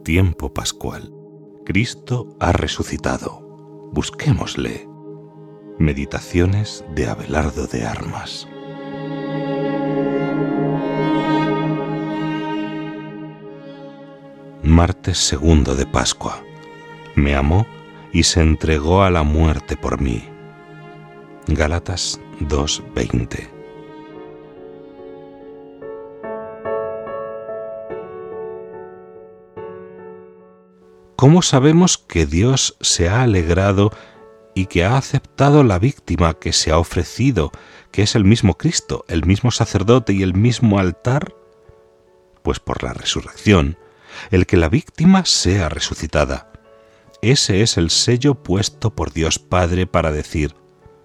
Tiempo pascual. Cristo ha resucitado. Busquémosle. Meditaciones de Abelardo de Armas. Martes segundo de Pascua. Me amó y se entregó a la muerte por mí. Gálatas 2:20. ¿Cómo sabemos que Dios se ha alegrado y que ha aceptado la víctima que se ha ofrecido, que es el mismo Cristo, el mismo sacerdote y el mismo altar? Pues por la resurrección, el que la víctima sea resucitada. Ese es el sello puesto por Dios Padre para decir: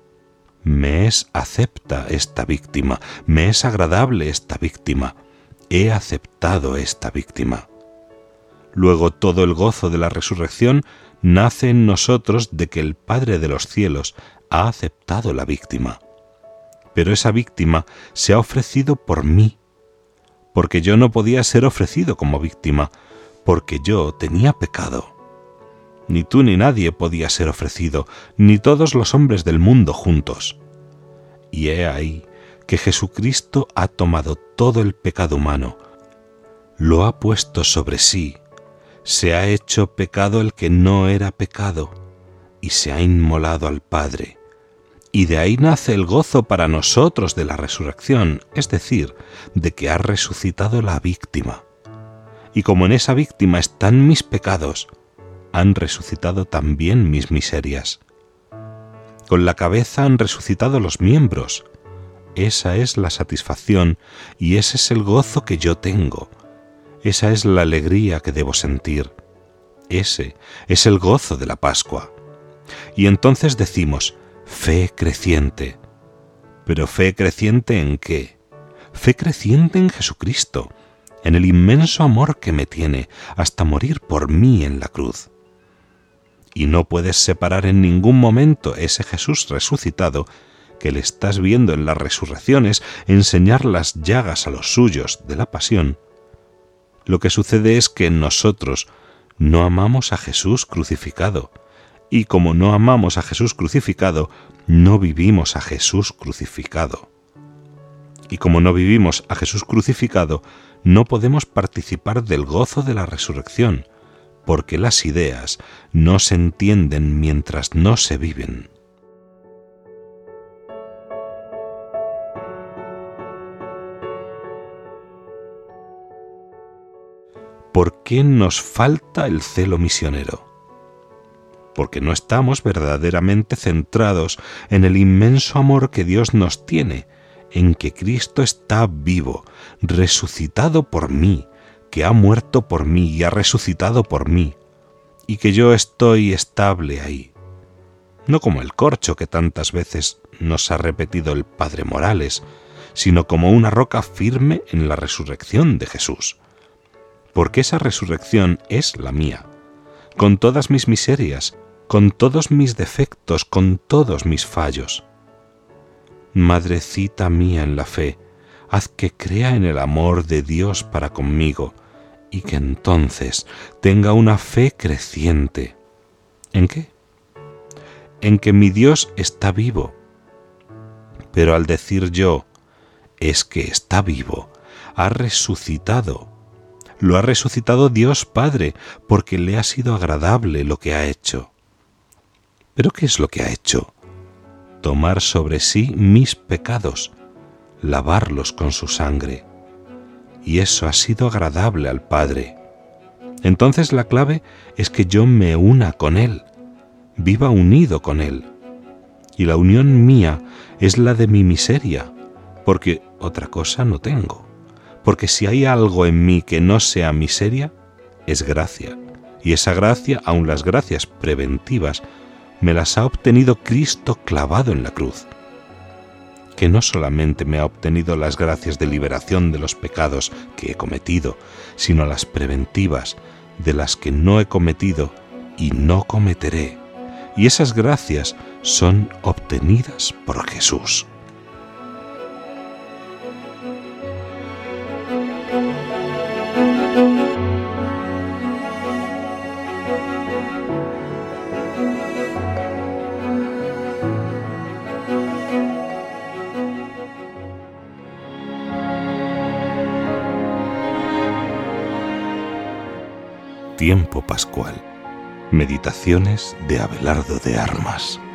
me es acepta esta víctima, me es agradable esta víctima, he aceptado esta víctima. Luego todo el gozo de la resurrección nace en nosotros de que el Padre de los cielos ha aceptado la víctima. Pero esa víctima se ha ofrecido por mí, porque yo no podía ser ofrecido como víctima, porque yo tenía pecado. Ni tú ni nadie podía ser ofrecido, ni todos los hombres del mundo juntos. Y he ahí que Jesucristo ha tomado todo el pecado humano, lo ha puesto sobre sí, se ha hecho pecado el que no era pecado, y se ha inmolado al Padre. Y de ahí nace el gozo para nosotros de la resurrección, es decir, de que ha resucitado la víctima. Y como en esa víctima están mis pecados, han resucitado también mis miserias. Con la cabeza han resucitado los miembros. Esa es la satisfacción y ese es el gozo que yo tengo. Esa es la alegría que debo sentir. Ese es el gozo de la Pascua. Y entonces decimos, fe creciente. ¿Pero fe creciente en qué? Fe creciente en Jesucristo, en el inmenso amor que me tiene hasta morir por mí en la cruz. Y no puedes separar en ningún momento ese Jesús resucitado que le estás viendo en las resurrecciones enseñar las llagas a los suyos de la pasión. Lo que sucede es que nosotros no amamos a Jesús crucificado, y como no amamos a Jesús crucificado, no vivimos a Jesús crucificado. Y como no vivimos a Jesús crucificado, no podemos participar del gozo de la resurrección, porque las ideas no se entienden mientras no se viven. ¿Por qué nos falta el celo misionero? Porque no estamos verdaderamente centrados en el inmenso amor que Dios nos tiene, en que Cristo está vivo, resucitado por mí, que ha muerto por mí y ha resucitado por mí, y que yo estoy estable ahí. No como el corcho que tantas veces nos ha repetido el Padre Morales, sino como una roca firme en la resurrección de Jesús. Porque esa resurrección es la mía, con todas mis miserias, con todos mis defectos, con todos mis fallos. Madrecita mía en la fe, haz que crea en el amor de Dios para conmigo y que entonces tenga una fe creciente. ¿En qué? En que mi Dios está vivo. Pero al decir yo, es que está vivo, ha resucitado. Lo ha resucitado Dios Padre, porque le ha sido agradable lo que ha hecho. ¿Pero qué es lo que ha hecho? Tomar sobre sí mis pecados, lavarlos con su sangre. Y eso ha sido agradable al Padre. Entonces la clave es que yo me una con Él, viva unido con Él. Y la unión mía es la de mi miseria, porque otra cosa no tengo. Porque si hay algo en mí que no sea miseria, es gracia. Y esa gracia, aun las gracias preventivas, me las ha obtenido Cristo clavado en la cruz. Que no solamente me ha obtenido las gracias de liberación de los pecados que he cometido, sino las preventivas de las que no he cometido y no cometeré. Y esas gracias son obtenidas por Jesús. Tiempo pascual. Meditaciones de Abelardo de Armas.